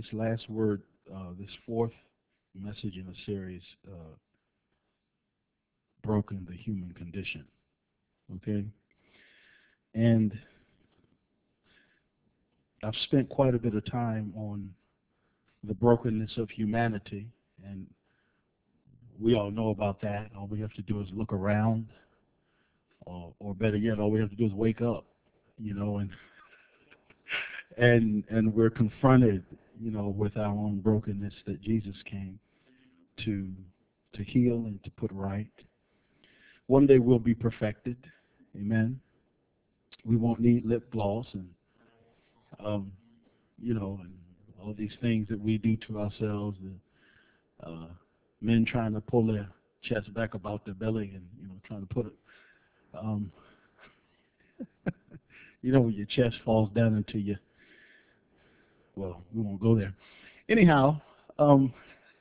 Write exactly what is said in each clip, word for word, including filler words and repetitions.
last word, uh, this fourth message in the series, uh, broken the human condition. Okay, and I've spent quite a bit of time on the brokenness of humanity, and we all know about that. All we have to do is look around, or, or better yet, all we have to do is wake up, you know, and and and we're confronted, you know, with our own brokenness that Jesus came to to heal and to put right. One day we'll be perfected. Amen. We won't need lip gloss and um, you know, and all these things that we do to ourselves. Uh, men trying to pull their chest back about their belly and you know trying to put it. Um, you know when your chest falls down into your. Well, we won't go there. Anyhow, um,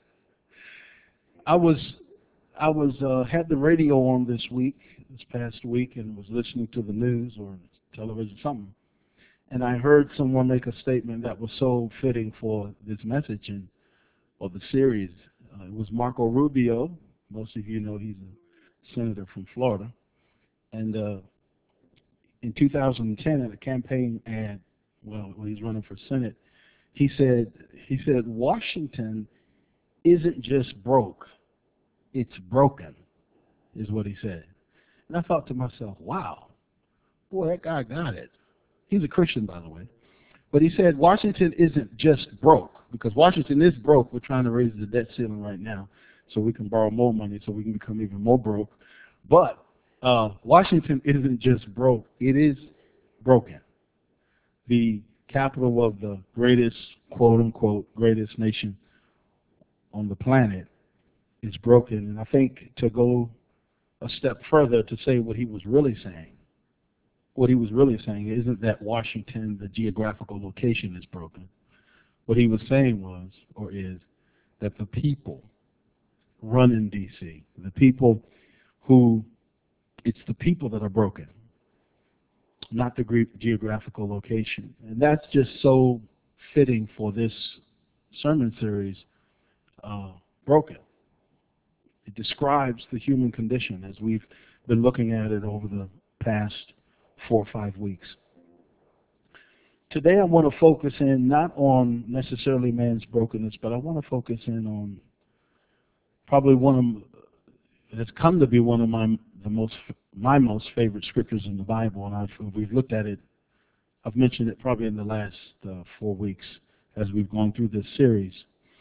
I was I was uh, had the radio on this week, this past week, and was listening to the news or television, something, and I heard someone make a statement that was so fitting for this message and or the series. Uh, it was Marco Rubio. Most of you know he's a senator from Florida, and uh, in two thousand ten, at a campaign ad, well, when he's running for Senate, he said he said Washington isn't just broke, it's broken, is what he said. And I thought to myself, wow, boy, that guy got it. He's a Christian, by the way. But he said Washington isn't just broke, because Washington is broke. We're trying to raise the debt ceiling right now so we can borrow more money so we can become even more broke. But uh, Washington isn't just broke. It is broken. The capital of the greatest, quote-unquote, greatest nation on the planet is broken. And I think to go a step further to say what he was really saying, what he was really saying isn't that Washington, the geographical location, is broken. What he was saying was, or is, that the people running D C, the people who, it's the people that are broken, not the gre- geographical location. And that's just so fitting for this sermon series, uh, Broken. It describes the human condition as we've been looking at it over the past four or five weeks. Today I want to focus in not on necessarily man's brokenness, but I want to focus in on probably one of, it's come to be one of my the most my most favorite scriptures in the Bible, and I've, we've looked at it. I've mentioned it probably in the last uh, four weeks as we've gone through this series.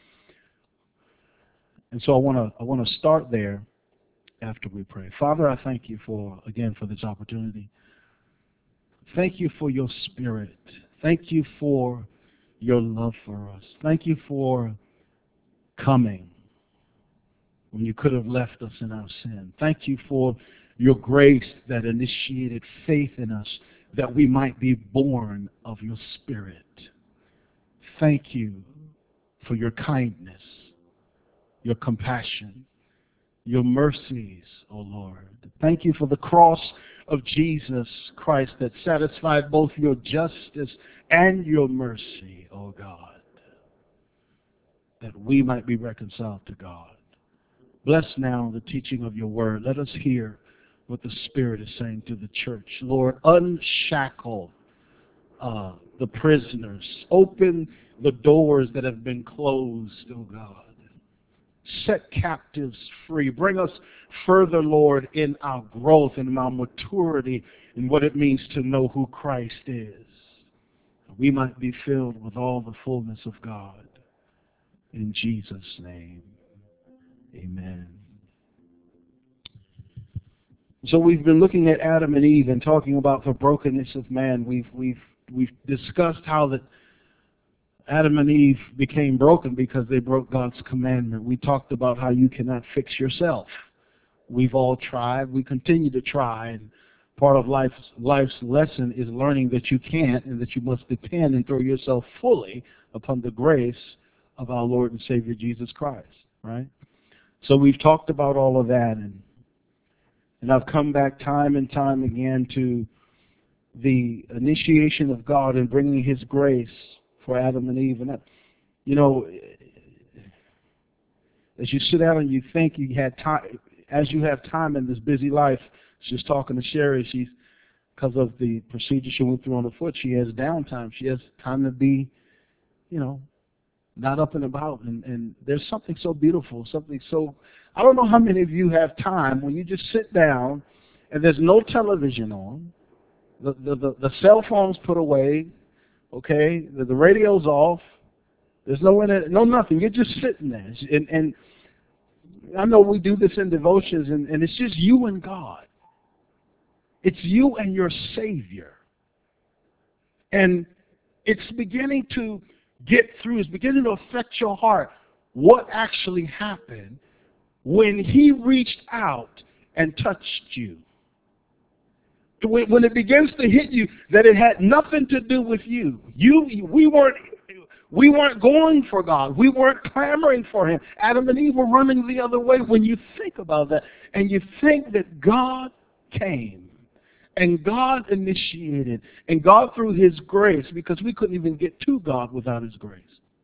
And so I want to I want to start there after we pray. Father, I thank you for again for this opportunity. Thank you for your Spirit. Thank you for your love for us. Thank you for coming when you could have left us in our sin. Thank you for your grace that initiated faith in us that we might be born of your Spirit. Thank you for your kindness, your compassion, your mercies, O Lord. Thank you for the cross of Jesus Christ that satisfied both your justice and your mercy, O God, that we might be reconciled to God. Bless now the teaching of your word. Let us hear what the Spirit is saying to the church. Lord, unshackle uh, the prisoners. Open the doors that have been closed, O God. Set captives free. Bring us further, Lord, in our growth and in our maturity in what it means to know who Christ is. We might be filled with all the fullness of God. In Jesus' name, amen. So we've been looking at Adam and Eve and talking about the brokenness of man. We've we've we've discussed how that Adam and Eve became broken because they broke God's commandment. We talked about how you cannot fix yourself. We've all tried. We continue to try. And part of life's, life's lesson is learning that you can't and that you must depend and throw yourself fully upon the grace of our Lord and Savior Jesus Christ. Right? So we've talked about all of that. And, and I've come back time and time again to the initiation of God and bringing His grace for Adam and Eve. And that, You know, as you sit down and you think you had time, as you have time in this busy life, she's talking to Sherry, she's, because of the procedure she went through on the foot, she has downtime. She has time to be, you know, not up and about. And, and there's something so beautiful, something so, I don't know how many of you have time when you just sit down and there's no television on, the, the, the, the cell phone's put away, okay, the, the radio's off, there's no internet, no nothing, you're just sitting there. And, and I know we do this in devotions, and, and it's just you and God. It's you and your Savior. And it's beginning to get through, it's beginning to affect your heart what actually happened when He reached out and touched you. When, when it begins to hit you that it had nothing to do with you. You, we weren't, we weren't going for God. We weren't clamoring for Him. Adam and Eve were running the other way. When you think about that, and you think that God came, and God initiated, and God through His grace, because we couldn't even get to God without His grace.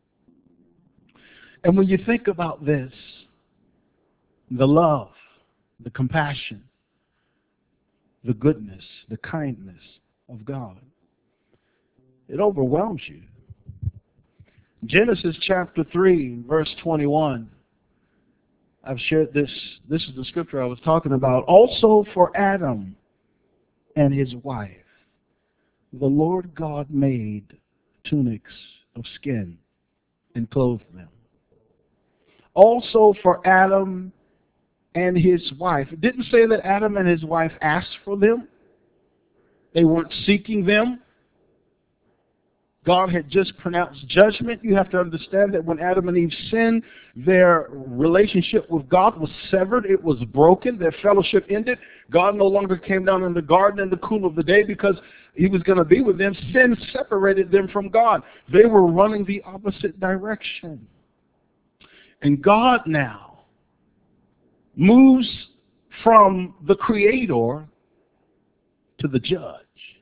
And when you think about this, the love, the compassion, the goodness, the kindness of God, it overwhelms you. Genesis chapter three, verse twenty-one. I've shared this. This is the scripture I was talking about. Also for Adam and his wife, the Lord God made tunics of skin and clothed them. Also for Adam and his wife. It didn't say that Adam and his wife asked for them. They weren't seeking them. God had just pronounced judgment. You have to understand that when Adam and Eve sinned, their relationship with God was severed. It was broken. Their fellowship ended. God no longer came down in the garden in the cool of the day because He was going to be with them. Sin separated them from God. They were running the opposite direction. And God now moves from the Creator to the judge.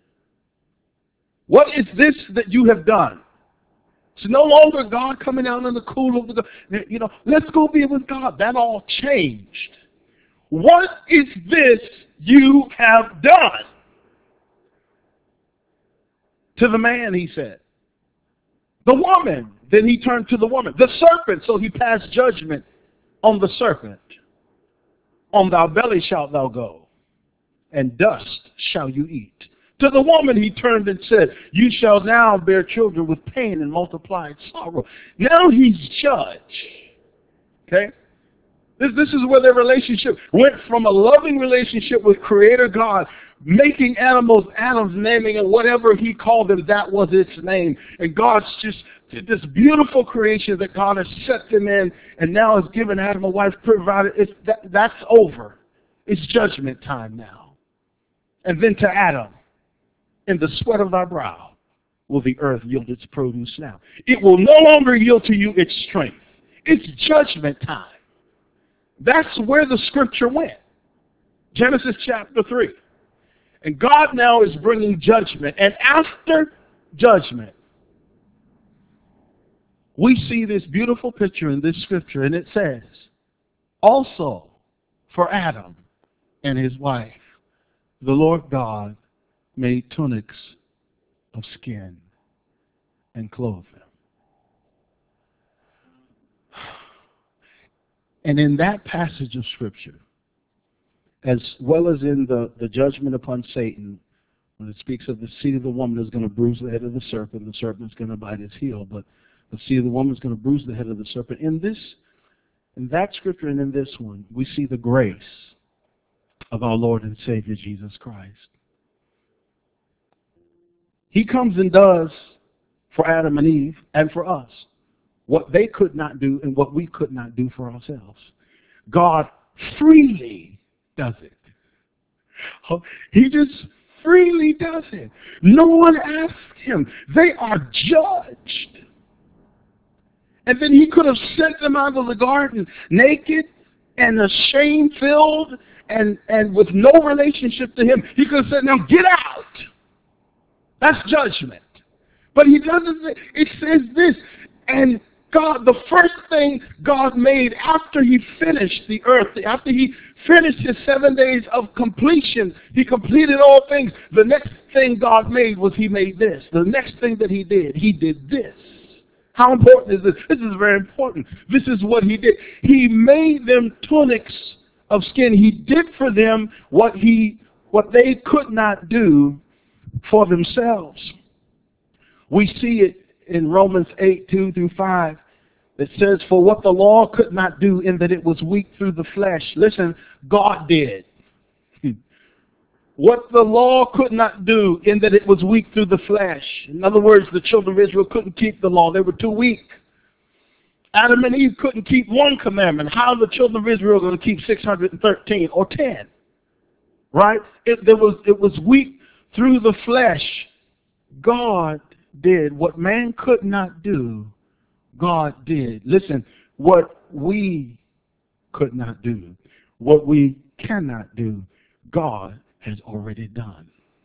What is this that you have done? It's no longer God coming out in the cool of the, you know, let's go be with God. That all changed. What is this you have done? To the man, He said. The woman, then He turned to the woman. The serpent, so He passed judgment on the serpent. On thy belly shalt thou go, and dust shall you eat. To the woman He turned and said, you shall now bear children with pain and multiplied sorrow. Now He's judge. Okay? This, this is where their relationship went from a loving relationship with Creator God, making animals, Adam's naming, and whatever He called them, that was its name. And God's just this beautiful creation that God has set them in, and now has given Adam a wife, provided. It's, that, that's over. It's judgment time now. And then to Adam, in the sweat of thy brow will the earth yield its produce now. It will no longer yield to you its strength. It's judgment time. That's where the scripture went. Genesis chapter three. And God now is bringing judgment. And after judgment, we see this beautiful picture in this scripture, and it says, also for Adam and his wife, the Lord God made tunics of skin and clothed them. And in that passage of Scripture, as well as in the, the judgment upon Satan, when it speaks of the seed of the woman is going to bruise the head of the serpent, the serpent is going to bite his heel, but the seed of the woman is going to bruise the head of the serpent. In this, in that Scripture and in this one, we see the grace of our Lord and Savior Jesus Christ. He comes and does for Adam and Eve and for us what they could not do and what we could not do for ourselves. God freely does it. He just freely does it. No one asked Him. They are judged. And then He could have sent them out of the garden naked and shame-filled and, and with no relationship to Him. He could have said, now get out. That's judgment. But He doesn't say, it says this, and God, the first thing God made after he finished the earth, after he finished his seven days of completion, he completed all things. The next thing God made was he made this. The next thing that he did, he did this. How important is this? This is very important. This is what he did. He made them tunics of skin. He did for them what he, what they could not do for themselves. We see it in Romans eight, two through five. It says, for what the law could not do in that it was weak through the flesh. Listen, God did. What the law could not do in that it was weak through the flesh. In other words, the children of Israel couldn't keep the law. They were too weak. Adam and Eve couldn't keep one commandment. How are the children of Israel going to keep six hundred thirteen or ten? Right? It, there was, it was weak through the flesh. God did what man could not do. God did. Listen, what we could not do, what we cannot do, God has already done.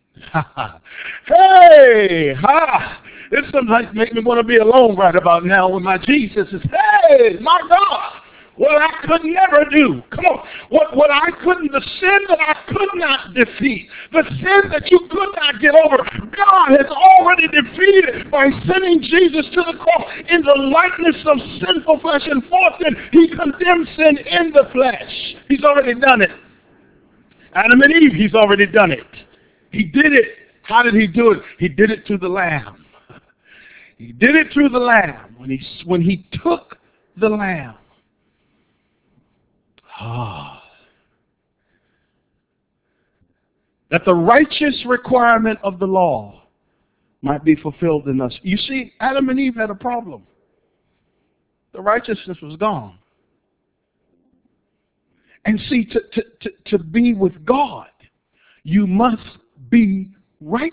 Hey, ha! This sometimes makes me want to be alone right about now when my Jesus is, hey, my God, what I could never do. Come on. What, what I couldn't, the sin that I could not defeat, the sin that you could not get over, God has already defeated it by sending Jesus to the cross in the likeness of sinful flesh and for sin. He condemned sin in the flesh. He's already done it. Adam and Eve, he's already done it. He did it. How did he do it? He did it through the Lamb. He did it through the Lamb. When he, when he took the Lamb. Ah. That the righteous requirement of the law might be fulfilled in us. You see, Adam and Eve had a problem. The righteousness was gone. And see, to, to, to, to be with God, you must be righteous.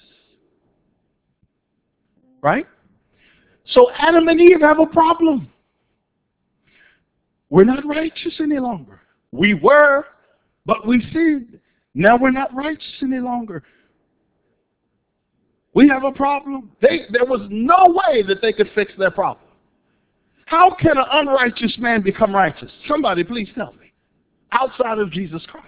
Right? So Adam and Eve have a problem. We're not righteous any longer. We were, but we sinned. Now we're not righteous any longer. We have a problem. They, there was no way that they could fix their problem. How can an unrighteous man become righteous? Somebody please tell me. Outside of Jesus Christ.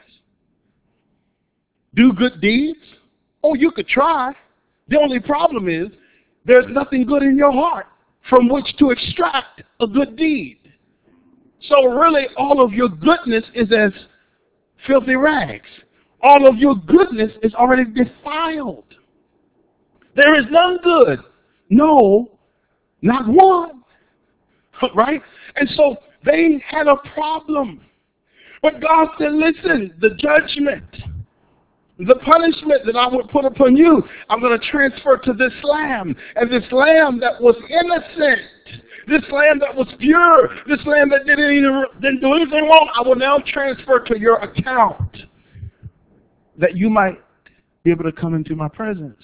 Do good deeds? Oh, you could try. The only problem is there's nothing good in your heart from which to extract a good deed. So really all of your goodness is as filthy rags. All of your goodness is already defiled. There is none good. No, not one. Right? And so they had a problem. But God said, listen, the judgment, the punishment that I would put upon you, I'm going to transfer to this lamb. And this lamb that was innocent, this lamb that was pure, this lamb that didn't, even, didn't do anything wrong, I will now transfer to your account that you might be able to come into my presence.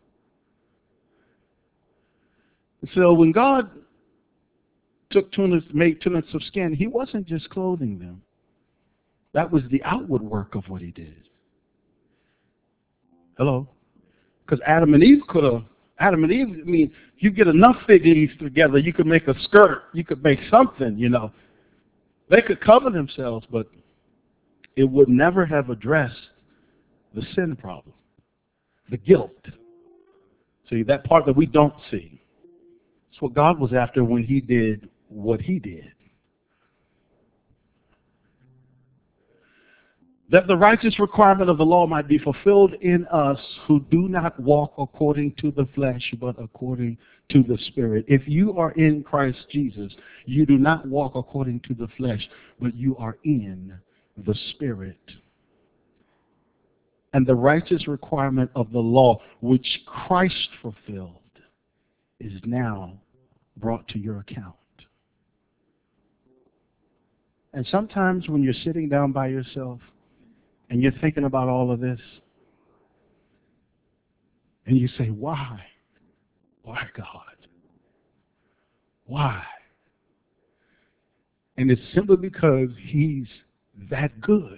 So when God took tunics, made tunics of skin, he wasn't just clothing them. That was the outward work of what he did. Hello? Because Adam and Eve could have, Adam and Eve, I mean, you get enough fig leaves together, you could make a skirt, you could make something, you know. They could cover themselves, but it would never have addressed the sin problem, the guilt. See, that part that we don't see. It's what God was after when he did what he did. That the righteous requirement of the law might be fulfilled in us who do not walk according to the flesh, but according to the Spirit. If you are in Christ Jesus, you do not walk according to the flesh, but you are in the Spirit. And the righteous requirement of the law, which Christ fulfilled, is now brought to your account. And sometimes when you're sitting down by yourself and you're thinking about all of this, and you say, why? Why, God? Why? And it's simply because he's that good.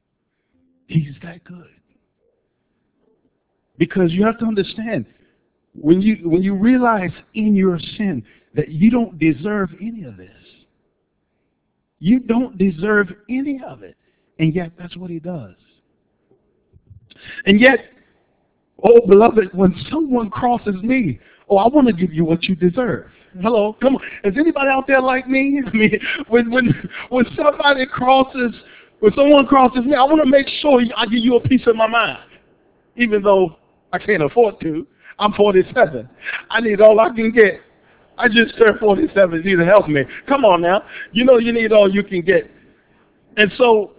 He's that good. Because you have to understand, When you, when you realize in your sin that you don't deserve any of this. You don't deserve any of it. And yet that's what he does. And yet, oh, beloved, when someone crosses me, oh, I want to give you what you deserve. Hello, come on. Is anybody out there like me? I mean, when when when somebody crosses, when someone crosses me, I want to make sure I give you a piece of my mind, even though I can't afford to. I'm forty-seven. I need all I can get. I just turned forty-seven. You need to help me. Come on now. You know you need all you can get. And so,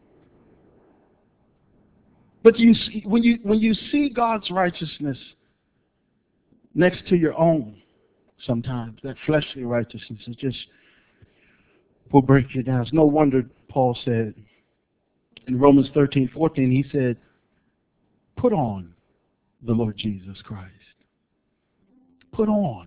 but you see, when you when you see God's righteousness next to your own, sometimes that fleshly righteousness is just will break you down. It's no wonder Paul said in Romans thirteen, fourteen, he said, put on the Lord Jesus Christ. Put on.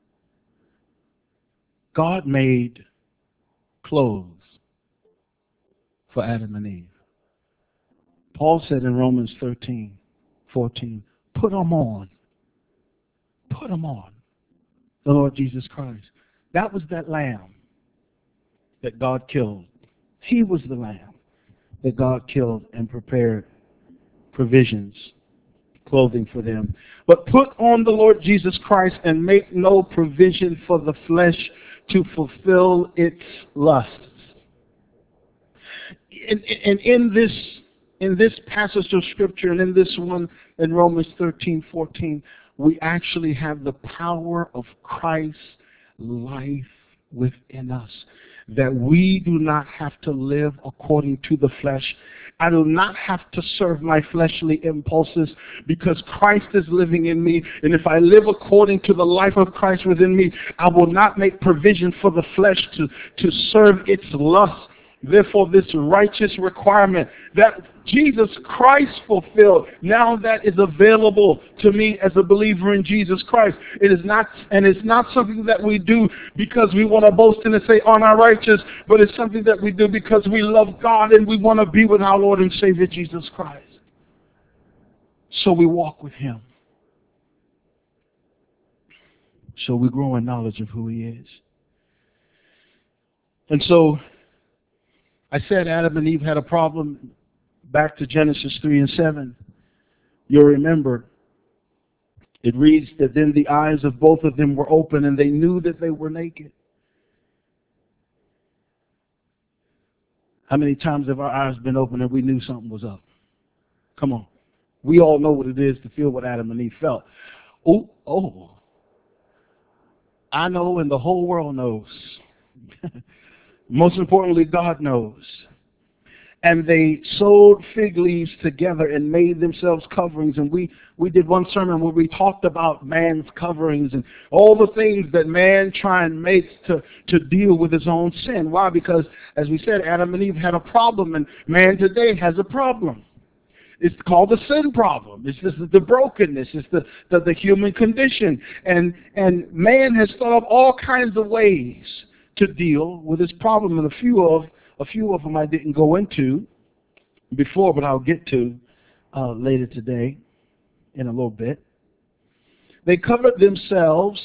God made clothes for Adam and Eve. Paul said in Romans thirteen, fourteen, put them on. Put them on. The Lord Jesus Christ. That was that lamb that God killed. He was the lamb that God killed and prepared provisions, clothing for them. But put on the Lord Jesus Christ and make no provision for the flesh to fulfill its lusts. And, and in this in this passage of Scripture and in this one in Romans thirteen, fourteen, we actually have the power of Christ's life within us. That we do not have to live according to the flesh. I do not have to serve my fleshly impulses because Christ is living in me. And if I live according to the life of Christ within me, I will not make provision for the flesh to, to serve its lust. Therefore, this righteous requirement that Jesus Christ fulfilled, now that is available to me as a believer in Jesus Christ. It is not, and it's not something that we do because we want to boast in and say, "Aren't I righteous?" But it's something that we do because we love God and we want to be with our Lord and Savior Jesus Christ. So we walk with Him. So we grow in knowledge of who He is. And so, I said Adam and Eve had a problem back to Genesis three and seven. You'll remember, it reads that then the eyes of both of them were open and they knew that they were naked. How many times have our eyes been open and we knew something was up? Come on. We all know what it is to feel what Adam and Eve felt. Oh, oh. I know and the whole world knows. Most importantly, God knows. And they sewed fig leaves together and made themselves coverings. And we, we did one sermon where we talked about man's coverings and all the things that man try and makes to, to deal with his own sin. Why? Because, as we said, Adam and Eve had a problem, and man today has a problem. It's called the sin problem. It's just the brokenness. It's the, the, the human condition. And, and man has thought of all kinds of ways to deal with this problem, and a few of a few of them I didn't go into before, but I'll get to uh, later today in a little bit. They covered themselves.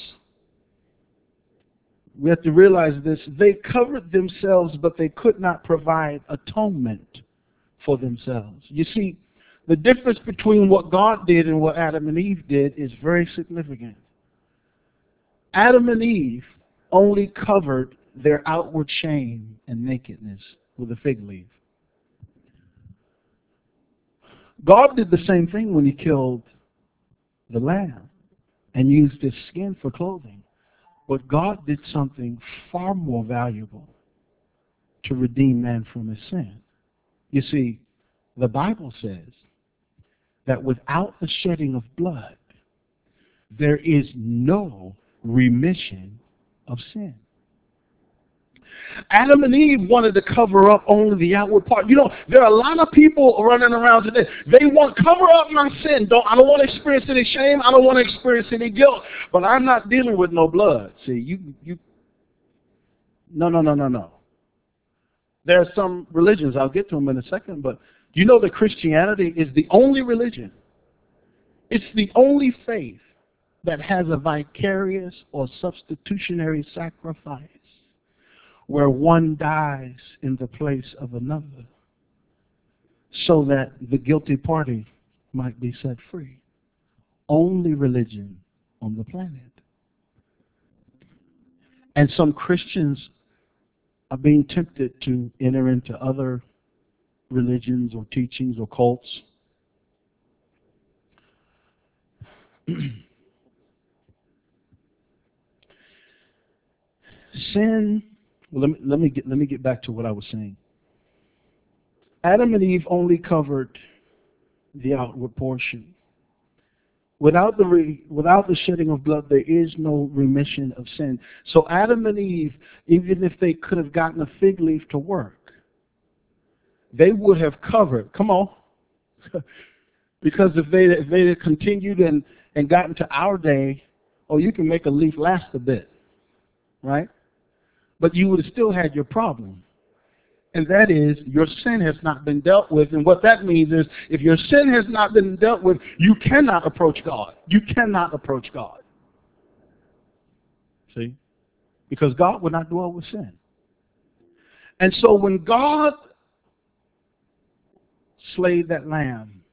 We have to realize this. They covered themselves, but they could not provide atonement for themselves. You see, the difference between what God did and what Adam and Eve did is very significant. Adam and Eve only covered their outward shame and nakedness with a fig leaf. God did the same thing when He killed the lamb and used its skin for clothing. But God did something far more valuable to redeem man from his sin. You see, the Bible says that without the shedding of blood, there is no remission of sin. Adam and Eve wanted to cover up only the outward part. You know, there are a lot of people running around today. They want, cover up my sin. Don't, I don't want to experience any shame. I don't want to experience any guilt. But I'm not dealing with no blood. See, you, you, no, no, no, no, no. There are some religions, I'll get to them in a second, but you know that Christianity is the only religion. It's the only faith that has a vicarious or substitutionary sacrifice where one dies in the place of another so that the guilty party might be set free. Only religion on the planet. And some Christians are being tempted to enter into other religions or teachings or cults. Sin, well, let me, let me get let me get back to what I was saying. Adam and Eve only covered the outward portion. Without the re, without the shedding of blood, there is no remission of sin. So Adam and Eve, even if they could have gotten a fig leaf to work, they would have covered. Come on, because if they if they had continued and and gotten to our day, oh, you can make a leaf last a bit, right? But you would have still had your problem. And that is, your sin has not been dealt with. And what that means is, if your sin has not been dealt with, you cannot approach God. You cannot approach God. See? Because God would not dwell with sin. And so when God slayed that lamb,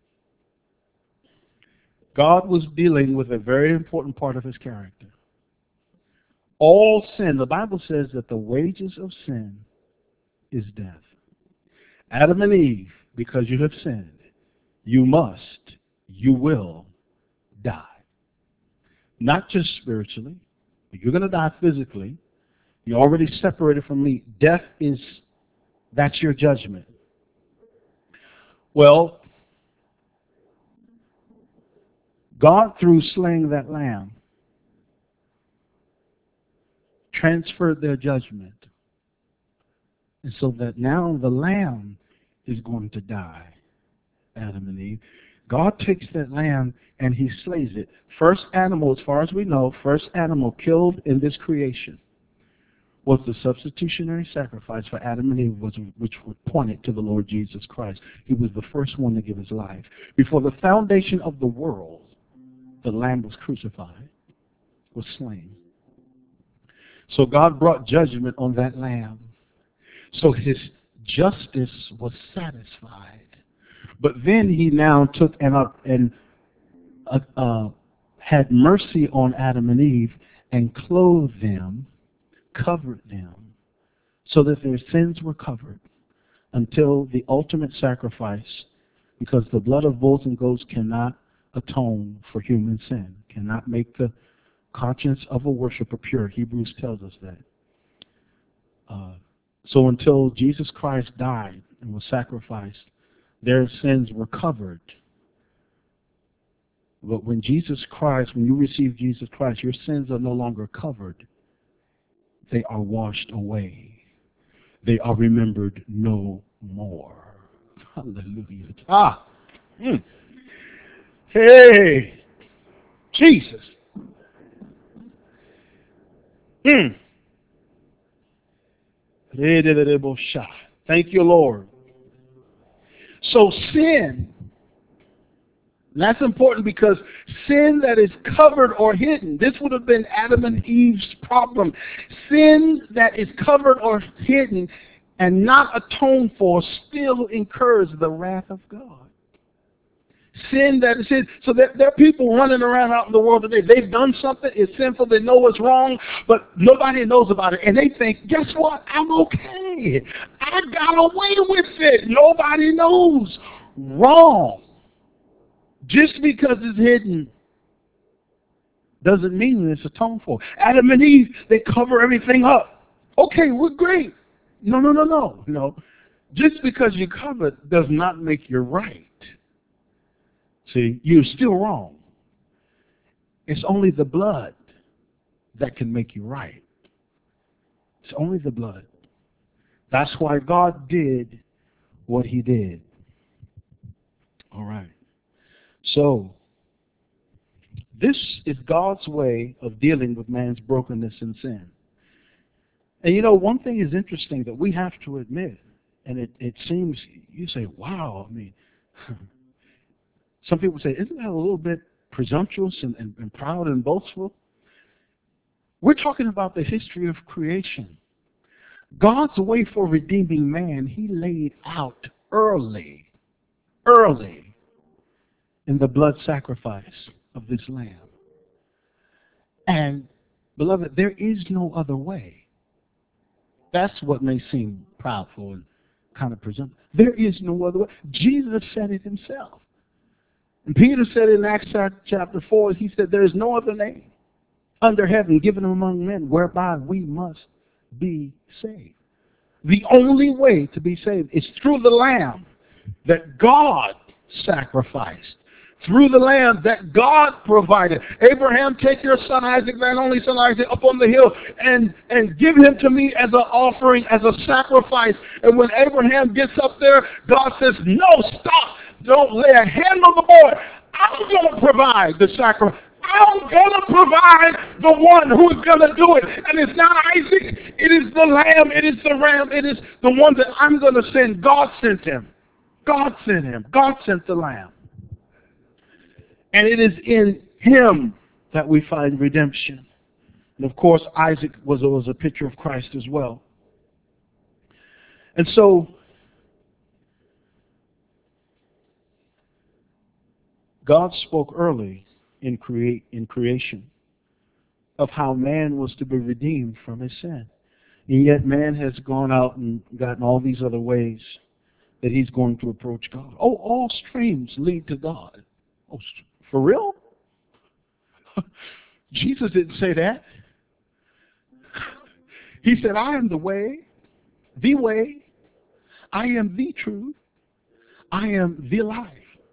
God was dealing with a very important part of his character. All sin, the Bible says that the wages of sin is death. Adam and Eve, because you have sinned, you must, you will die. Not just spiritually, but you're going to die physically. You're already separated from me. Death is, that's your judgment. Well, God, through slaying that lamb, transferred their judgment. And so that now the lamb is going to die, Adam and Eve. God takes that lamb and he slays it. First animal, as far as we know, first animal killed in this creation was the substitutionary sacrifice for Adam and Eve, which pointed to the Lord Jesus Christ. He was the first one to give his life. Before the foundation of the world, the lamb was crucified, was slain. So God brought judgment on that lamb. So his justice was satisfied. But then he now took and, uh, and uh, uh, had mercy on Adam and Eve and clothed them, covered them, so that their sins were covered until the ultimate sacrifice, because the blood of bulls and goats cannot atone for human sin, cannot make the conscience of a worshiper pure. Hebrews tells us that. Uh, so until Jesus Christ died and was sacrificed, their sins were covered. But when Jesus Christ, when you receive Jesus Christ, your sins are no longer covered. They are washed away. They are remembered no more. Hallelujah. Ah! Mm. Hey! Jesus! Mm. Thank you, Lord. So sin, that's important because sin that is covered or hidden, this would have been Adam and Eve's problem. Sin that is covered or hidden and not atoned for still incurs the wrath of God. Sin that is hidden. So there, there are people running around out in the world today. They've done something, it's sinful, they know it's wrong, but nobody knows about it. And they think, guess what? I'm okay. I got away with it. Nobody knows. Wrong. Just because it's hidden doesn't mean it's atoned for. Adam and Eve, they cover everything up. Okay, we're great. No, no, no, no. No. Just because you cover it does not make you right. See, you're still wrong. It's only the blood that can make you right. It's only the blood. That's why God did what he did. All right. So, this is God's way of dealing with man's brokenness and sin. And you know, one thing is interesting that we have to admit, and it, it seems, you say, wow, I mean, some people say, isn't that a little bit presumptuous and, and, and proud and boastful. We're talking about the history of creation. God's way for redeeming man, he laid out early, early in the blood sacrifice of this lamb. And, beloved, there is no other way. That's what may seem proudful and kind of presumptuous. There is no other way. Jesus said it himself. And Peter said in Acts chapter four, he said, there is no other name under heaven given among men whereby we must be saved. The only way to be saved is through the Lamb that God sacrificed. Through the Lamb that God provided. Abraham, take your son Isaac, thine only son Isaac, up on the hill and, and give him to me as an offering, as a sacrifice. And when Abraham gets up there, God says, no, stop. Don't lay a hand on the boy. I'm going to provide the sacrifice. I'm going to provide the one who's going to do it. And it's not Isaac. It is the lamb. It is the ram. It is the one that I'm going to send. God sent him. God sent him. God sent the lamb. And it is in him that we find redemption. And of course, Isaac was, was a picture of Christ as well. And so, God spoke early in create in creation of how man was to be redeemed from his sin. And yet man has gone out and gotten all these other ways that he's going to approach God. Oh, all streams lead to God. Oh, for real? Jesus didn't say that. He said, I am the way, the way, I am the truth, I am the life.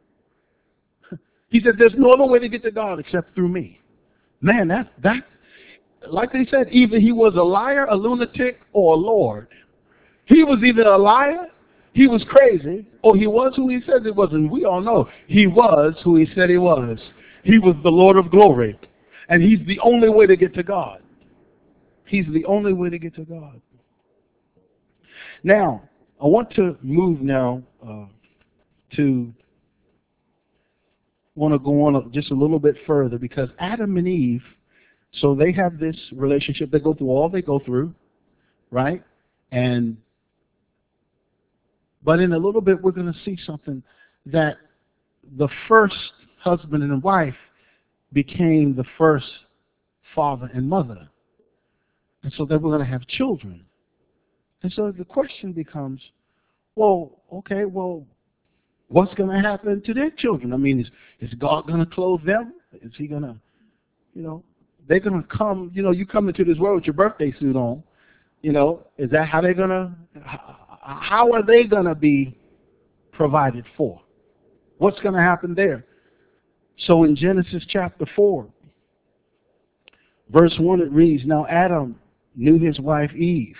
He said, there's no other way to get to God except through me. Man, that, that, like they said, either he was a liar, a lunatic, or a Lord. He was either a liar, he was crazy, or he was who he said he was. And we all know he was who he said he was. He was the Lord of glory. And he's the only way to get to God. He's the only way to get to God. Now, I want to move now uh, to... want to go on just a little bit further, because Adam and Eve, so they have this relationship. They go through all they go through, right? And but in a little bit, we're going to see something that the first husband and wife became the first father and mother, and so they were going to have children. And so the question becomes, well, okay, well, what's going to happen to their children? I mean, is, is God going to clothe them? Is he going to, you know, they're going to come, you know, you come into this world with your birthday suit on, you know, is that how they're going to, how are they going to be provided for? What's going to happen there? So in Genesis chapter four, verse one, it reads, now Adam knew his wife Eve,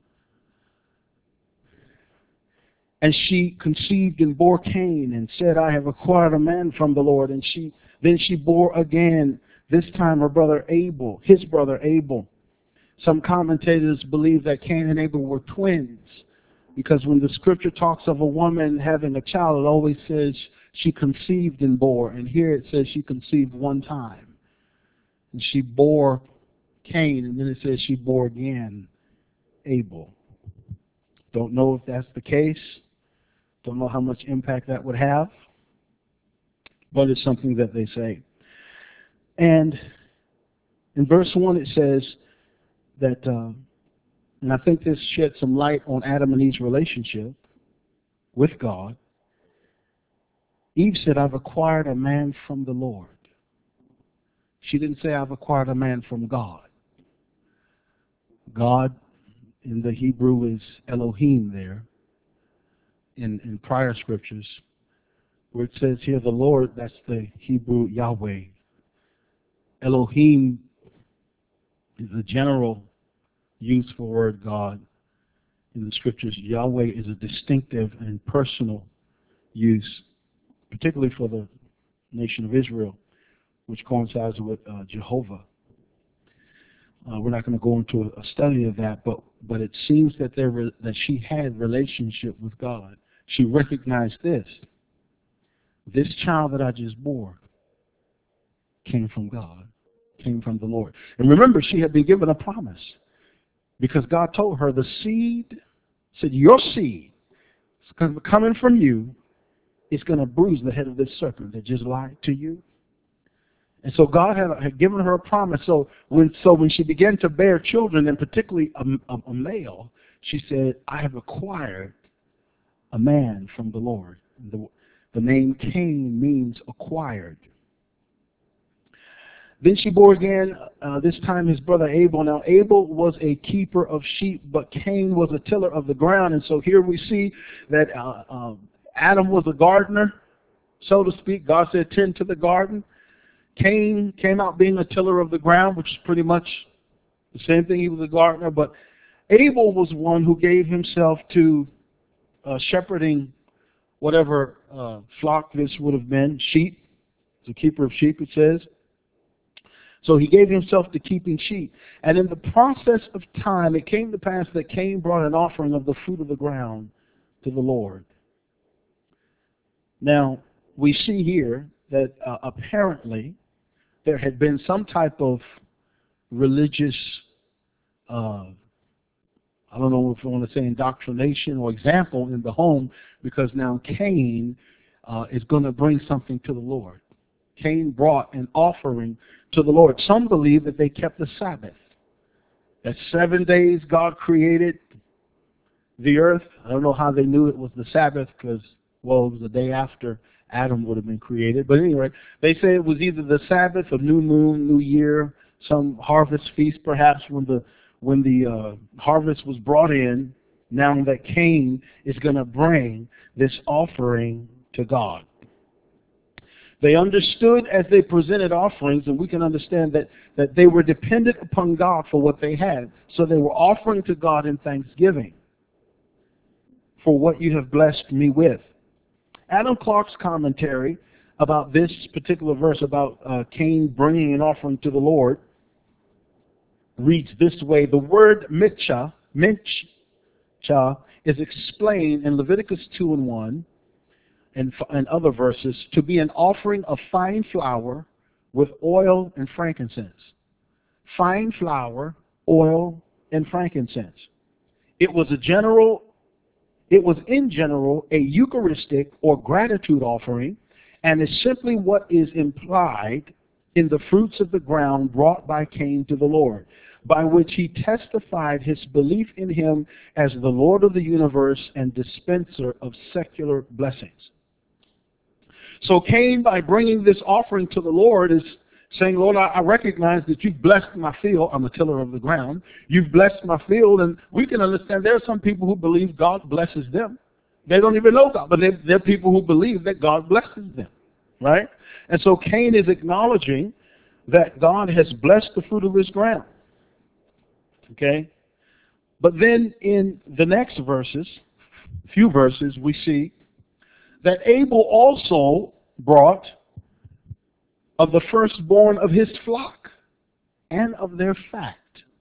and she conceived and bore Cain and said, I have acquired a man from the Lord. And she then she bore again, this time her brother Abel, his brother Abel. Some commentators believe that Cain and Abel were twins, because when the scripture talks of a woman having a child, it always says she conceived and bore. And here it says she conceived one time. And she bore Cain, and then it says she bore again Abel. Don't know if that's the case. Don't know how much impact that would have, but it's something that they say. And in verse one it says that, uh, and I think this sheds some light on Adam and Eve's relationship with God. Eve said, I've acquired a man from the Lord. She didn't say, I've acquired a man from God. God in the Hebrew is Elohim there. In, in prior scriptures, where it says here the Lord, that's the Hebrew Yahweh. Elohim is the general use for word God in the scriptures. Yahweh is a distinctive and personal use, particularly for the nation of Israel, which coincides with uh, Jehovah. Uh, we're not going to go into a, a study of that, but but it seems that there re, that she had relationship with God. She recognized this. This child that I just bore, came from God, came from the Lord. And remember, she had been given a promise because God told her the seed, said, your seed is coming from you. It's going to bruise the head of this serpent that just lied to you. And so God had, had given her a promise. So when, so when she began to bear children, and particularly a, a, a male, she said, I have acquired a man from the Lord. The, the name Cain means acquired. Then she bore again, uh, this time his brother Abel. Now Abel was a keeper of sheep, but Cain was a tiller of the ground. And so here we see that uh, uh, Adam was a gardener, so to speak. God said, tend to the garden. Cain came out being a tiller of the ground, which is pretty much the same thing. He was a gardener. But Abel was one who gave himself to uh, shepherding whatever uh, flock this would have been, sheep. He's a keeper of sheep, it says. So he gave himself to keeping sheep. And in the process of time, it came to pass that Cain brought an offering of the fruit of the ground to the Lord. Now, we see here that uh, apparently there had been some type of religious, uh, I don't know if I want to say indoctrination or example in the home, because now Cain uh, is going to bring something to the Lord. Cain brought an offering to the Lord. Some believe that they kept the Sabbath. That seven days God created the earth. I don't know how they knew it was the Sabbath, because, well, it was the day after Adam would have been created. But anyway, they say it was either the Sabbath or new moon, new year, some harvest feast perhaps when the when the uh, harvest was brought in. Now that Cain is going to bring this offering to God. They understood as they presented offerings, and we can understand that, that they were dependent upon God for what they had. So they were offering to God in thanksgiving for what you have blessed me with. Adam Clarke's commentary about this particular verse about uh, Cain bringing an offering to the Lord reads this way. The word mitcha, mitcha, is explained in Leviticus two and one and, and other verses to be an offering of fine flour with oil and frankincense. Fine flour, oil, and frankincense. It was a general It was in general a Eucharistic or gratitude offering, and is simply what is implied in the fruits of the ground brought by Cain to the Lord, by which he testified his belief in him as the Lord of the universe and dispenser of secular blessings. So Cain, by bringing this offering to the Lord, is saying, Lord, I recognize that you've blessed my field. I'm a tiller of the ground. You've blessed my field, and we can understand there are some people who believe God blesses them. They don't even know God, but they're, they're people who believe that God blesses them, right? And so Cain is acknowledging that God has blessed the fruit of his ground, okay? But then in the next verses, few verses, we see that Abel also brought of the firstborn of his flock and of their fat.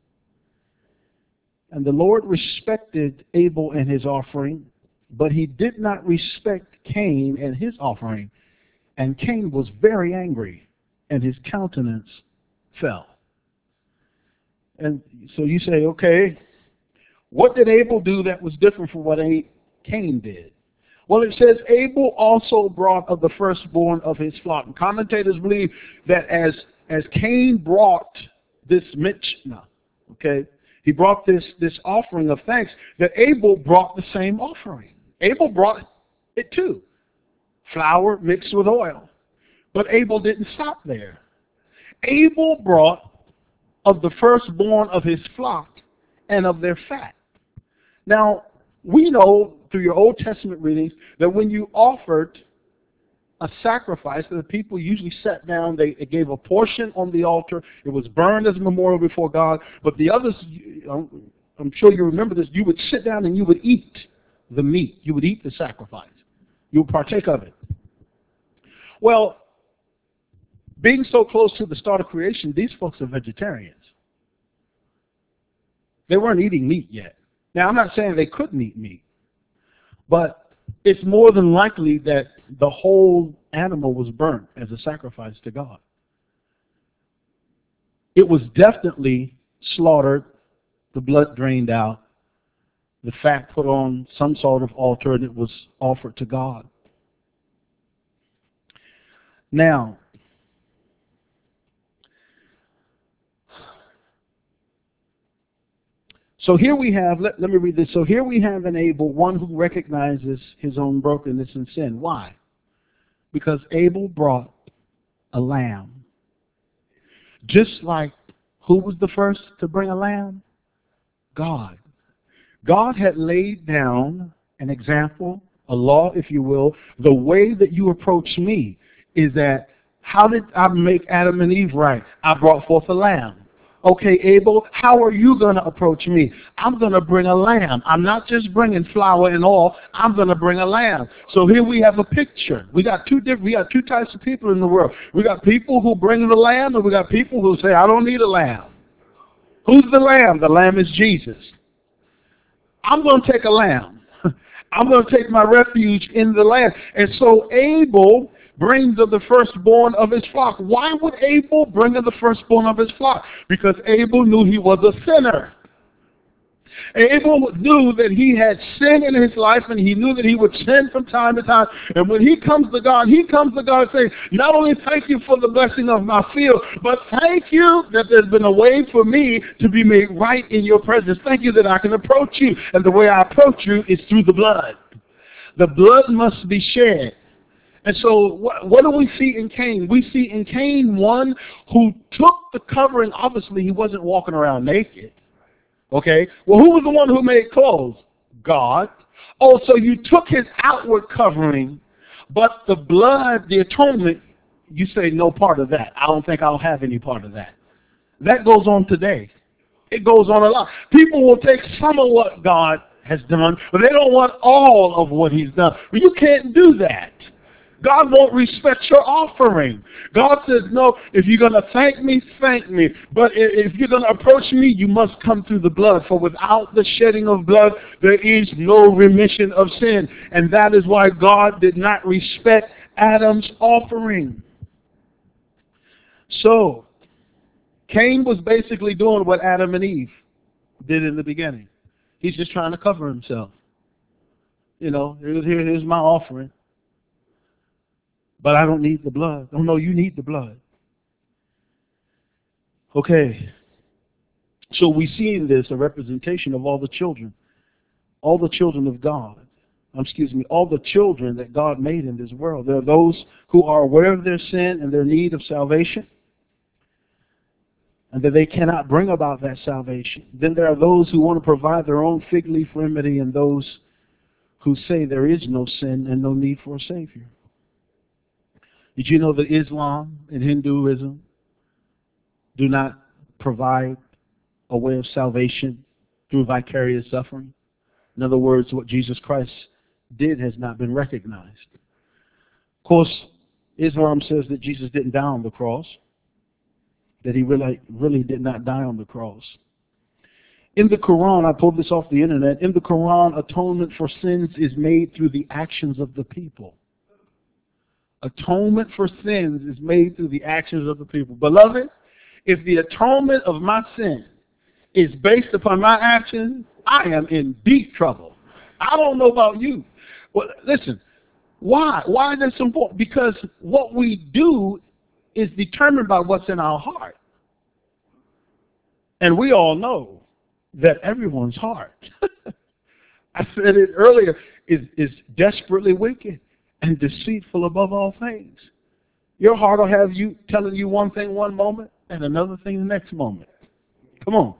And the Lord respected Abel and his offering, but he did not respect Cain and his offering. And Cain was very angry, and his countenance fell. And so you say, okay, what did Abel do that was different from what Cain did? Well, it says Abel also brought of the firstborn of his flock. And commentators believe that as, as Cain brought this mitchna, okay, he brought this, this offering of thanks, that Abel brought the same offering. Abel brought it too. Flour mixed with oil. But Abel didn't stop there. Abel brought of the firstborn of his flock and of their fat. Now, we know through your Old Testament readings that when you offered a sacrifice, that the people usually sat down, they, they gave a portion on the altar, it was burned as a memorial before God, but the others, I'm sure you remember this, you would sit down and you would eat the meat, you would eat the sacrifice, you would partake of it. Well, being so close to the start of creation, these folks are vegetarians. They weren't eating meat yet. Now, I'm not saying they couldn't eat meat, but it's more than likely that the whole animal was burnt as a sacrifice to God. It was definitely slaughtered, the blood drained out, the fat put on some sort of altar, and it was offered to God. Now, so here we have, let, let me read this. So here we have an Abel, one who recognizes his own brokenness and sin. Why? Because Abel brought a lamb. Just like, who was the first to bring a lamb? God. God had laid down an example, a law, if you will. The way that you approach me is that, how did I make Adam and Eve right? I brought forth a lamb. Okay, Abel, how are you going to approach me? I'm going to bring a lamb. I'm not just bringing flour and oil. I'm going to bring a lamb. So here we have a picture. We got two different. We got two types of people in the world. We got people who bring the lamb, and we got people who say, I don't need a lamb. Who's the lamb? The lamb is Jesus. I'm going to take a lamb. I'm going to take my refuge in the lamb. And so Abel brings of the firstborn of his flock. Why would Abel bring of the firstborn of his flock? Because Abel knew he was a sinner. Abel knew that he had sin in his life, and he knew that he would sin from time to time. And when he comes to God, he comes to God saying, not only thank you for the blessing of my field, but thank you that there's been a way for me to be made right in your presence. Thank you that I can approach you. And the way I approach you is through the blood. The blood must be shed. And so what, what do we see in Cain? We see in Cain one who took the covering. Obviously, he wasn't walking around naked. Okay? Well, who was the one who made clothes? God. Oh, so you took his outward covering, but the blood, the atonement, you say no part of that. I don't think I'll have any part of that. That goes on today. It goes on a lot. People will take some of what God has done, but they don't want all of what he's done. But you can't do that. God won't respect your offering. God says, no, if you're going to thank me, thank me. But if you're going to approach me, you must come through the blood. For without the shedding of blood, there is no remission of sin. And that is why God did not respect Adam's offering. So, Cain was basically doing what Adam and Eve did in the beginning. He's just trying to cover himself. You know, here, here's my offering. But I don't need the blood. Oh, no, you need the blood. Okay. So we see in this a representation of all the children. All the children of God. Um, excuse me, all the children that God made in this world. There are those who are aware of their sin and their need of salvation, and that they cannot bring about that salvation. Then there are those who want to provide their own fig leaf remedy, and those who say there is no sin and no need for a Savior. Did you know that Islam and Hinduism do not provide a way of salvation through vicarious suffering? In other words, what Jesus Christ did has not been recognized. Of course, Islam says that Jesus didn't die on the cross, that he really, really did not die on the cross. In the Quran, I pulled this off the internet, in the Quran, atonement for sins is made through the actions of the people. Atonement for sins is made through the actions of the people. Beloved, if the atonement of my sin is based upon my actions, I am in deep trouble. I don't know about you. Well, listen, why? Why is this important? Because what we do is determined by what's in our heart. And we all know that everyone's heart, I said it earlier, is, is desperately wicked and deceitful above all things. Your heart will have you telling you one thing one moment and another thing the next moment. Come on.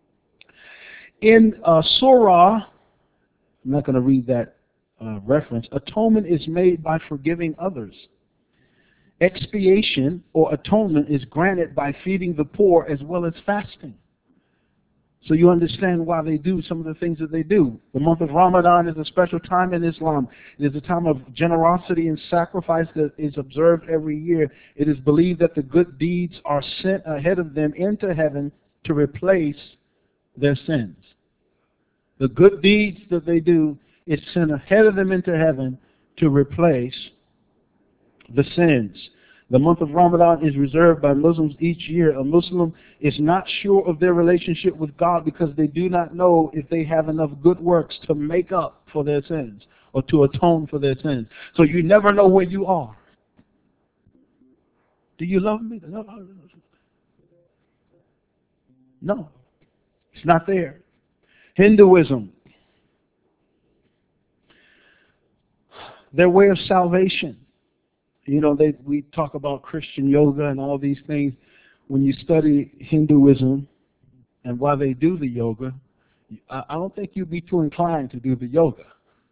In uh, Surah, I'm not going to read that uh, reference, atonement is made by forgiving others. Expiation or atonement is granted by feeding the poor as well as fasting. So you understand why they do some of the things that they do. The month of Ramadan is a special time in Islam. It is a time of generosity and sacrifice that is observed every year. It is believed that the good deeds are sent ahead of them into heaven to replace their sins. The good deeds that they do is sent ahead of them into heaven to replace the sins. The month of Ramadan is reserved by Muslims each year. A Muslim is not sure of their relationship with God because they do not know if they have enough good works to make up for their sins or to atone for their sins. So you never know where you are. Do you love me? No, no, it's not there. Hinduism, their way of salvation. You know, they, we talk about Christian yoga and all these things. When you study Hinduism and why they do the yoga, I, I don't think you'd be too inclined to do the yoga.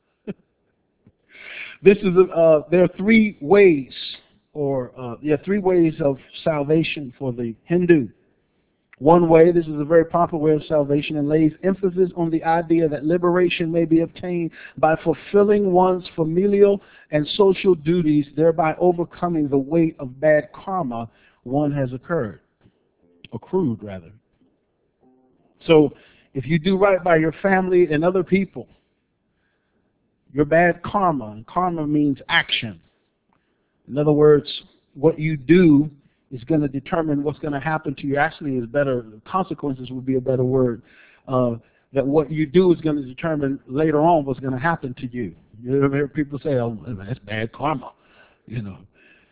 This is a, uh, there are three ways, or uh, yeah, three ways of salvation for the Hindu. One way, this is a very popular way of salvation, and lays emphasis on the idea that liberation may be obtained by fulfilling one's familial and social duties, thereby overcoming the weight of bad karma one has occurred, accrued rather. So if you do right by your family and other people, your bad karma, and karma means action. In other words, what you do is going to determine what's going to happen to you. Actually, is better, consequences would be a better word. Uh, that what you do is going to determine later on what's going to happen to you. You know, hear people say, "Oh, that's bad karma," you know.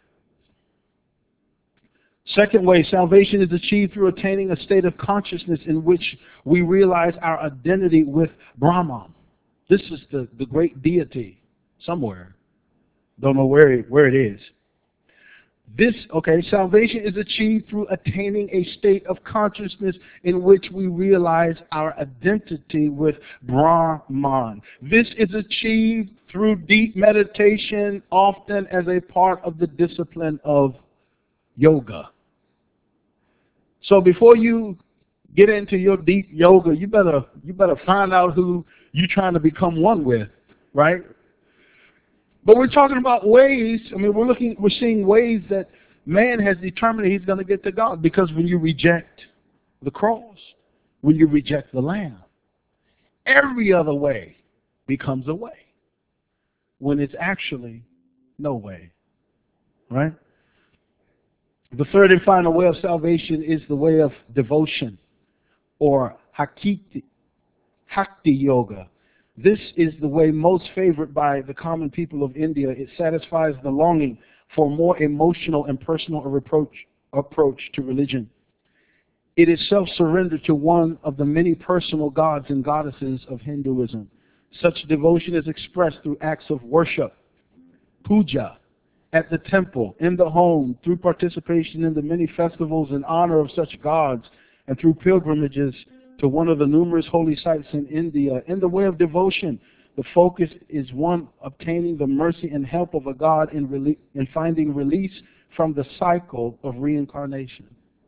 Second way, salvation is achieved through attaining a state of consciousness in which we realize our identity with Brahman. This is the, the great deity somewhere. Don't know where it, where it is. This, okay, salvation is achieved through attaining a state of consciousness in which we realize our identity with Brahman. This is achieved through deep meditation, often as a part of the discipline of yoga. So before you get into your deep yoga, you better you better find out who you're trying to become one with, right? But we're talking about ways, I mean, we're looking, we're seeing ways that man has determined he's going to get to God. Because when you reject the cross, when you reject the Lamb, every other way becomes a way, when it's actually no way, right? The third and final way of salvation is the way of devotion, or Hakti, Hakti Yoga. This is the way most favored by the common people of India. It satisfies the longing for more emotional and personal approach, approach to religion. It is self-surrender to one of the many personal gods and goddesses of Hinduism. Such devotion is expressed through acts of worship, puja, at the temple, in the home, through participation in the many festivals in honor of such gods, and through pilgrimages to one of the numerous holy sites in India. In the way of devotion, the focus is one obtaining the mercy and help of a God in, rele in finding release from the cycle of reincarnation.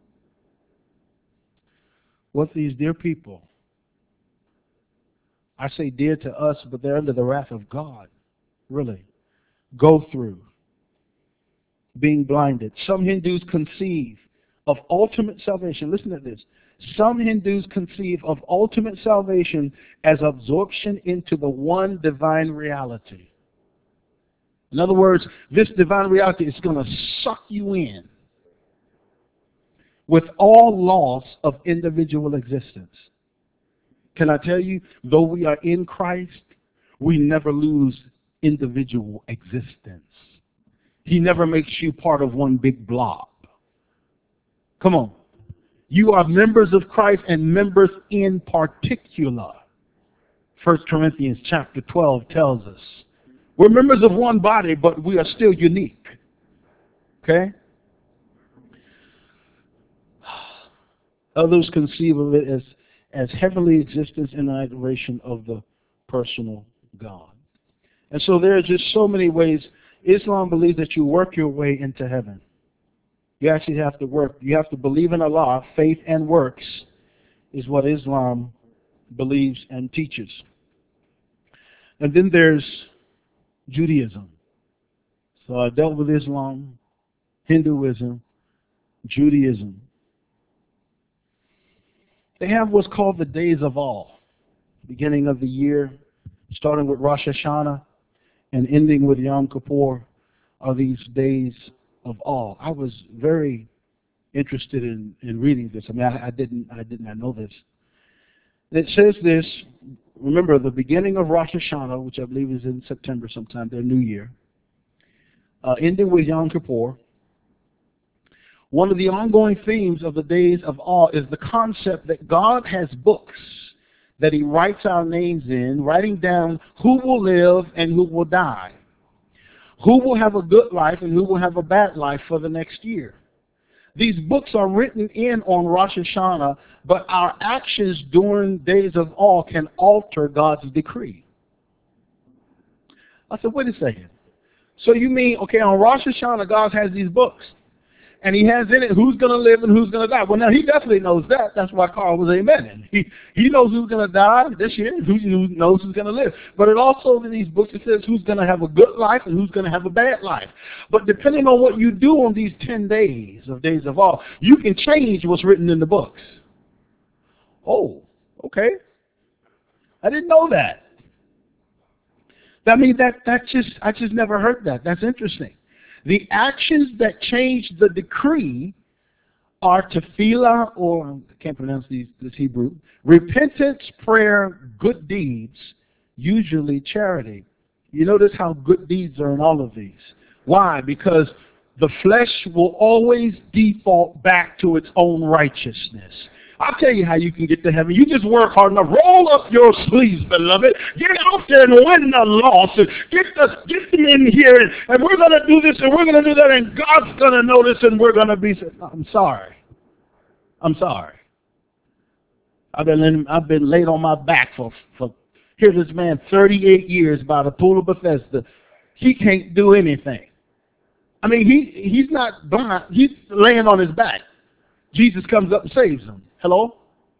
What these dear people, I say dear to us, but they're under the wrath of God, really, go through being blinded. Some Hindus conceive of ultimate salvation. Listen to this. Some Hindus conceive of ultimate salvation as absorption into the one divine reality. In other words, this divine reality is going to suck you in with all loss of individual existence. Can I tell you, though we are in Christ, we never lose individual existence. He never makes you part of one big blob. Come on. You are members of Christ and members in particular. First Corinthians chapter twelve tells us. We're members of one body, but we are still unique. Okay? Others conceive of it as, as heavenly existence and adoration of the personal God. And so there are just so many ways. Islam believes that you work your way into heaven. You actually have to work. You have to believe in Allah. Faith and works is what Islam believes and teaches. And then there's Judaism. So I dealt with Islam, Hinduism, Judaism. They have what's called the Days of Awe, beginning of the year, starting with Rosh Hashanah and ending with Yom Kippur, are these days of Awe. I was very interested in, in reading this. I mean, I, I didn't I did not know this. It says this, remember the beginning of Rosh Hashanah, which I believe is in September sometime, their new year, uh, ending with Yom Kippur. One of the ongoing themes of the days of awe is the concept that God has books that he writes our names in, writing down who will live and who will die, who will have a good life and who will have a bad life for the next year. These books are written in on Rosh Hashanah, but our actions during days of awe can alter God's decree. I said, wait a second. So you mean, okay, on Rosh Hashanah, God has these books, and he has in it who's going to live and who's going to die. Well, now, he definitely knows that. That's why Carl was amen. He, he knows who's going to die this year and who knows who's going to live. But it also, in these books, it says who's going to have a good life and who's going to have a bad life. But depending on what you do on these ten days of days of awe, you can change what's written in the books. Oh, okay. I didn't know that. I mean, that, that just, I just never heard that. That's interesting. The actions that change the decree are tefillah, or I can't pronounce these, this Hebrew, repentance, prayer, good deeds, usually charity. You notice how good deeds are in all of these. Why? Because the flesh will always default back to its own righteousness. I'll tell you how you can get to heaven. You just work hard enough. Roll up your sleeves, beloved. Get out there and win the loss. And get, the, get them in here. And, and we're going to do this and we're going to do that. And God's going to notice and we're going to be... I'm sorry. I'm sorry. I've been, in, I've been laid on my back for, for... Here's this man, thirty-eight years by the pool of Bethesda. He can't do anything. I mean, he he's not blind. He's laying on his back. Jesus comes up and saves him. Hello?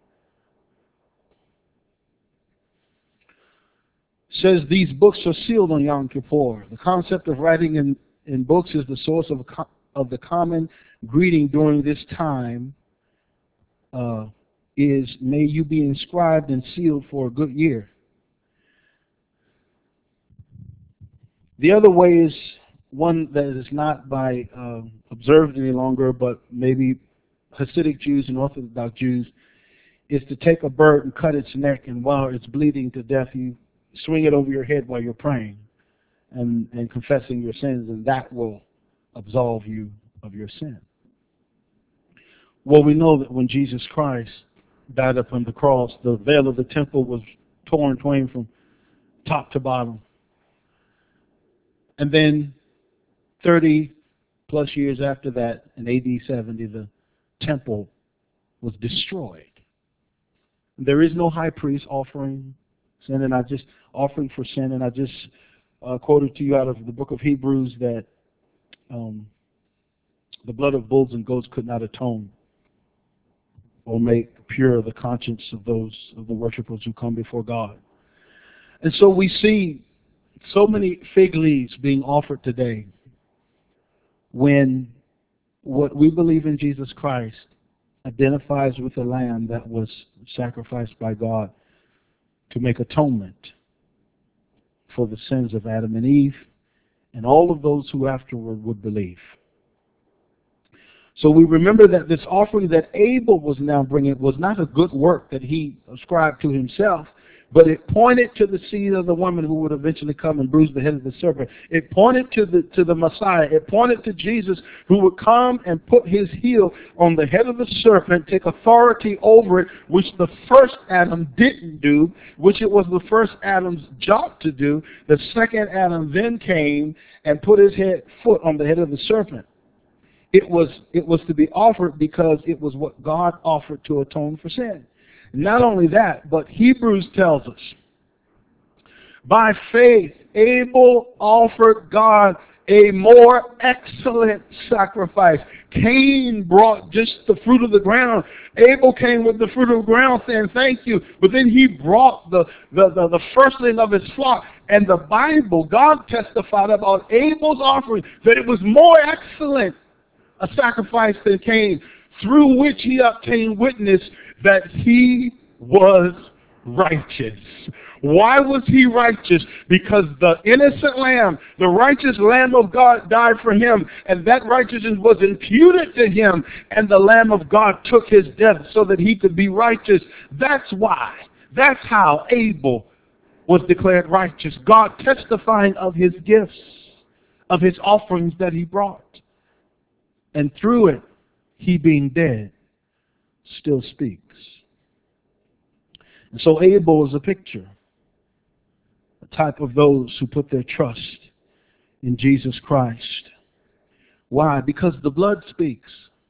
Says these books are sealed on Yom Kippur. The concept of writing in, in books is the source of, of the common greeting during this time uh, is, may you be inscribed and sealed for a good year. The other way is one that is not by uh, observed any longer, but maybe Hasidic Jews and Orthodox Jews, is to take a bird and cut its neck, and while it's bleeding to death, you swing it over your head while you're praying and, and confessing your sins, and that will absolve you of your sin. Well, we know that when Jesus Christ died upon the cross, the veil of the temple was torn twain from top to bottom. And then thirty plus years after that, in A D seventy, the temple was destroyed. There is no high priest offering sin, and I just offering for sin, and I just uh, quoted to you out of the book of Hebrews that um, the blood of bulls and goats could not atone or make pure the conscience of those of the worshipers who come before God. And so we see so many fig leaves being offered today when what we believe in Jesus Christ identifies with the lamb that was sacrificed by God to make atonement for the sins of Adam and Eve and all of those who afterward would believe. So we remember that this offering that Abel was now bringing was not a good work that he ascribed to himself, but it pointed to the seed of the woman who would eventually come and bruise the head of the serpent. It pointed to the to the Messiah. It pointed to Jesus, who would come and put his heel on the head of the serpent, take authority over it, which the first Adam didn't do, which it was the first Adam's job to do. The second Adam then came and put his head foot on the head of the serpent. It was it was to be offered because it was what God offered to atone for sin. Not only that, but Hebrews tells us, by faith, Abel offered God a more excellent sacrifice. Cain brought just the fruit of the ground. Abel came with the fruit of the ground saying, thank you. But then he brought the, the, the, the firstling of his flock. And the Bible, God testified about Abel's offering that it was more excellent a sacrifice than Cain, through which he obtained witness that he was righteous. Why was he righteous? Because the innocent lamb, the righteous Lamb of God died for him, and that righteousness was imputed to him, and the Lamb of God took his death so that he could be righteous. That's why. That's how Abel was declared righteous. God testifying of his gifts, of his offerings that he brought. And through it, he being dead, still speaks. And so Abel is a picture, a type of those who put their trust in Jesus Christ. Why? Because the blood speaks.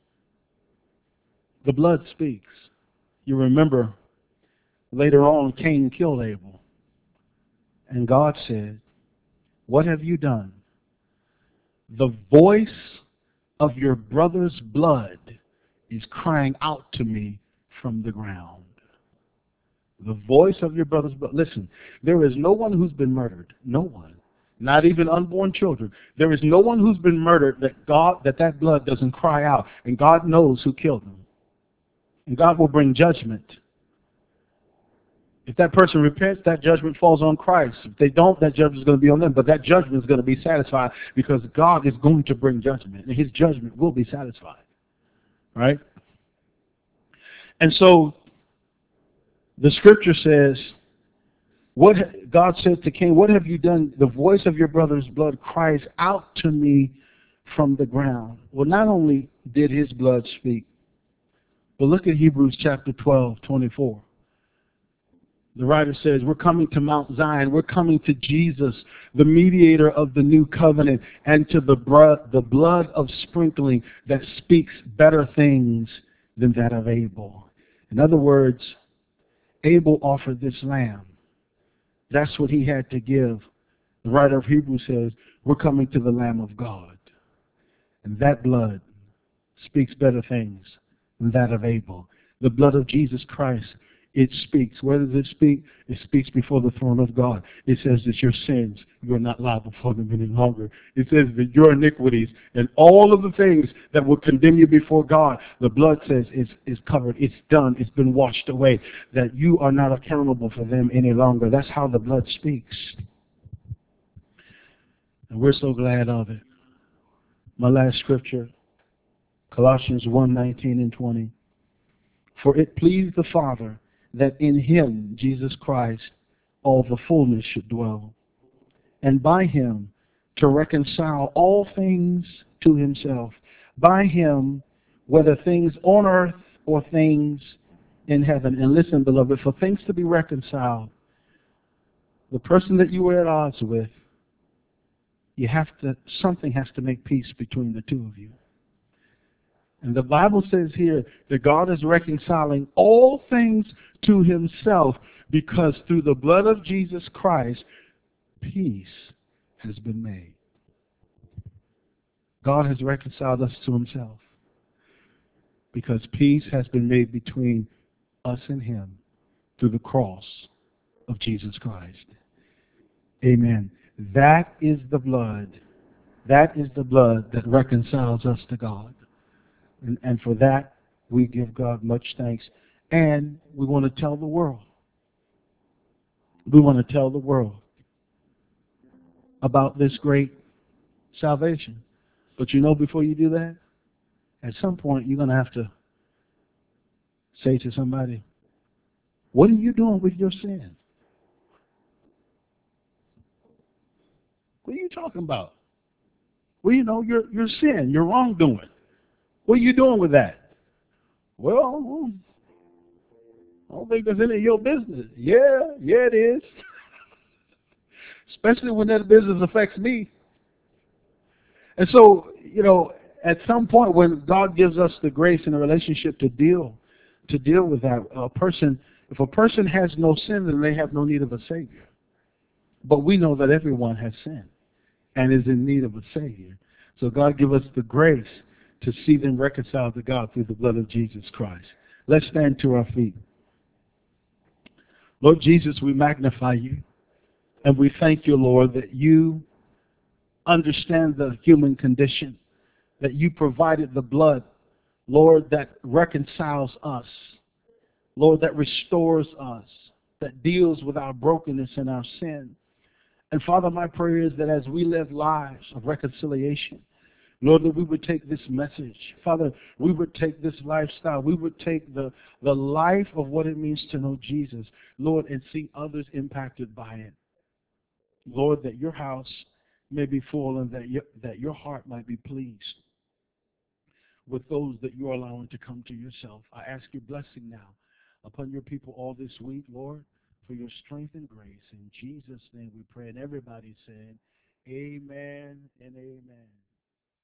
The blood speaks. You remember later on Cain killed Abel. And God said, "What have you done? The voice of your brother's blood is crying out to me from the ground." The voice of your brother's blood. Listen, there is no one who's been murdered. No one. Not even unborn children. There is no one who's been murdered that God, that that blood doesn't cry out. And God knows who killed them. And God will bring judgment. If that person repents, that judgment falls on Christ. If they don't, that judgment is going to be on them. But that judgment is going to be satisfied because God is going to bring judgment. And his judgment will be satisfied. Right? And so, the scripture says, "What God said to Cain, what have you done? The voice of your brother's blood cries out to me from the ground." Well, not only did his blood speak, but look at Hebrews chapter twelve, twenty-four. The writer says, we're coming to Mount Zion. We're coming to Jesus, the mediator of the new covenant, and to the, bro- the blood of sprinkling that speaks better things than that of Abel. In other words, Abel offered this lamb. That's what he had to give. The writer of Hebrews says, we're coming to the Lamb of God. And that blood speaks better things than that of Abel. The blood of Jesus Christ, it speaks. Where does it speak? It speaks before the throne of God. It says that your sins, you are not liable for them any longer. It says that your iniquities and all of the things that will condemn you before God, the blood says is, is covered. It's done. It's been washed away. That you are not accountable for them any longer. That's how the blood speaks. And we're so glad of it. My last scripture, Colossians one, nineteen and twenty. For it pleased the Father that in him, Jesus Christ, all the fullness should dwell, and by him to reconcile all things to himself. By him, whether things on earth or things in heaven. And listen, beloved, for things to be reconciled, the person that you were at odds with, you have to, something has to make peace between the two of you. And the Bible says here that God is reconciling all things to himself because through the blood of Jesus Christ, peace has been made. God has reconciled us to himself because peace has been made between us and him through the cross of Jesus Christ. Amen. That is the blood. That is the blood that reconciles us to God. And, and for that, we give God much thanks. And we want to tell the world. We want to tell the world about this great salvation. But you know, before you do that, at some point you're going to have to say to somebody, what are you doing with your sin? What are you talking about? Well, you know, your, your sin, your wrongdoing. What are you doing with that? Well, I don't think there's any of your business. Yeah, yeah it is. Especially when that business affects me. And so, you know, at some point when God gives us the grace and the relationship to deal, to deal with that, a person, if a person has no sin, then they have no need of a Savior. But we know that everyone has sinned and is in need of a Savior. So God give us the grace to see them reconciled to God through the blood of Jesus Christ. Let's stand to our feet. Lord Jesus, we magnify you, and we thank you, Lord, that you understand the human condition, that you provided the blood, Lord, that reconciles us, Lord, that restores us, that deals with our brokenness and our sin. And Father, my prayer is that as we live lives of reconciliation, Lord, that we would take this message. Father, we would take this lifestyle. We would take the, the life of what it means to know Jesus, Lord, and see others impacted by it. Lord, that your house may be full and that your, that your heart might be pleased with those that you're allowing to come to yourself. I ask your blessing now upon your people all this week, Lord, for your strength and grace. In Jesus' name we pray. And everybody said, amen and amen.